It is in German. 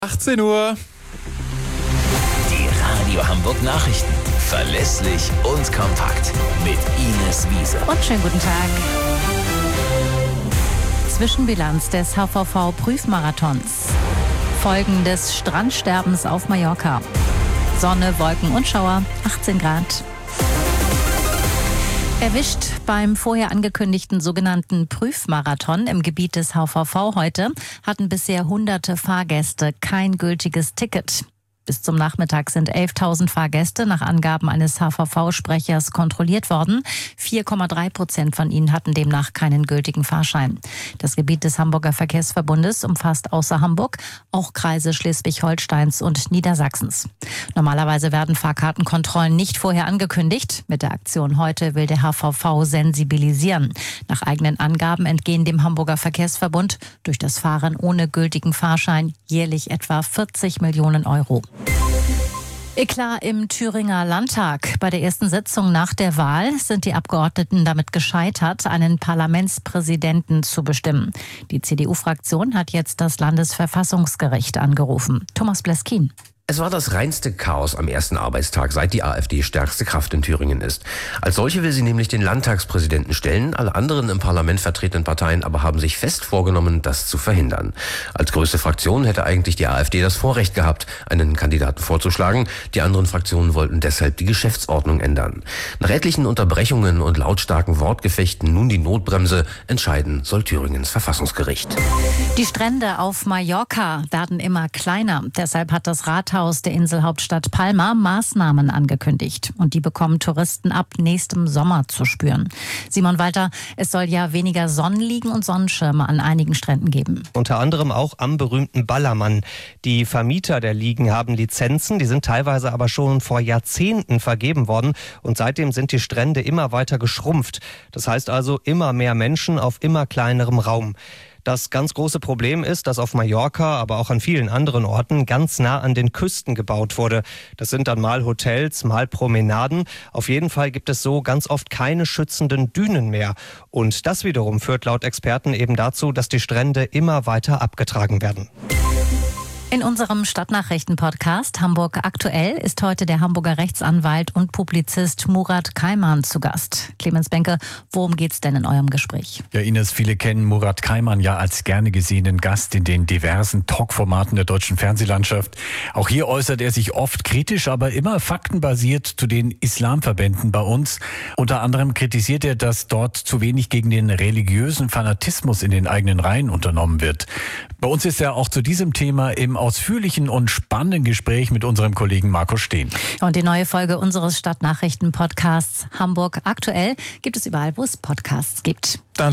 18 Uhr. Die Radio Hamburg Nachrichten. Verlässlich und kompakt. Mit Ines Wiese. Und schönen guten Tag. Zwischenbilanz des HVV-Prüfmarathons. Folgen des Strandsterbens auf Mallorca. Sonne, Wolken und Schauer, 18 Grad. Erwischt beim vorher angekündigten sogenannten Prüfmarathon im Gebiet des HVV heute hatten bisher hunderte Fahrgäste kein gültiges Ticket. Bis zum Nachmittag sind 11.000 Fahrgäste nach Angaben eines HVV-Sprechers kontrolliert worden. 4,3% von ihnen hatten demnach keinen gültigen Fahrschein. Das Gebiet des Hamburger Verkehrsverbundes umfasst außer Hamburg auch Kreise Schleswig-Holsteins und Niedersachsens. Normalerweise werden Fahrkartenkontrollen nicht vorher angekündigt. Mit der Aktion heute will der HVV sensibilisieren. Nach eigenen Angaben entgehen dem Hamburger Verkehrsverbund durch das Fahren ohne gültigen Fahrschein jährlich etwa 40 Millionen Euro. Eklat im Thüringer Landtag. Bei der ersten Sitzung nach der Wahl sind die Abgeordneten damit gescheitert, einen Parlamentspräsidenten zu bestimmen. Die CDU-Fraktion hat jetzt das Landesverfassungsgericht angerufen. Thomas Bleskin. Es war das reinste Chaos am ersten Arbeitstag, seit die AfD stärkste Kraft in Thüringen ist. Als solche will sie nämlich den Landtagspräsidenten stellen. Alle anderen im Parlament vertretenen Parteien aber haben sich fest vorgenommen, das zu verhindern. Als größte Fraktion hätte eigentlich die AfD das Vorrecht gehabt, einen Kandidaten vorzuschlagen. Die anderen Fraktionen wollten deshalb die Geschäftsordnung ändern. Nach etlichen Unterbrechungen und lautstarken Wortgefechten nun die Notbremse. Entscheiden soll Thüringens Verfassungsgericht. Die Strände auf Mallorca werden immer kleiner. Deshalb hat das Rathaus der Inselhauptstadt Palma Maßnahmen angekündigt. Und die bekommen Touristen ab nächstem Sommer zu spüren. Simon Walter, es soll ja weniger Sonnenliegen und Sonnenschirme an einigen Stränden geben. Unter anderem auch am berühmten Ballermann. Die Vermieter der Liegen haben Lizenzen, die sind teilweise aber schon vor Jahrzehnten vergeben worden. Und seitdem sind die Strände immer weiter geschrumpft. Das heißt also immer mehr Menschen auf immer kleinerem Raum. Das ganz große Problem ist, dass auf Mallorca, aber auch an vielen anderen Orten ganz nah an den Küsten gebaut wurde. Das sind dann mal Hotels, mal Promenaden. Auf jeden Fall gibt es so ganz oft keine schützenden Dünen mehr. Und das wiederum führt laut Experten eben dazu, dass die Strände immer weiter abgetragen werden. In unserem Stadtnachrichten-Podcast Hamburg aktuell ist heute der Hamburger Rechtsanwalt und Publizist Murat Kayman zu Gast. Clemens Benke, worum geht's denn in eurem Gespräch? Ja, Ines, viele kennen Murat Kayman ja als gerne gesehenen Gast in den diversen Talkformaten der deutschen Fernsehlandschaft. Auch hier äußert er sich oft kritisch, aber immer faktenbasiert zu den Islamverbänden bei uns. Unter anderem kritisiert er, dass dort zu wenig gegen den religiösen Fanatismus in den eigenen Reihen unternommen wird. Bei uns ist er auch zu diesem Thema im ausführlichen und spannenden Gespräch mit unserem Kollegen Markus Steen. Und die neue Folge unseres Stadtnachrichten-Podcasts Hamburg aktuell gibt es überall, wo es Podcasts gibt.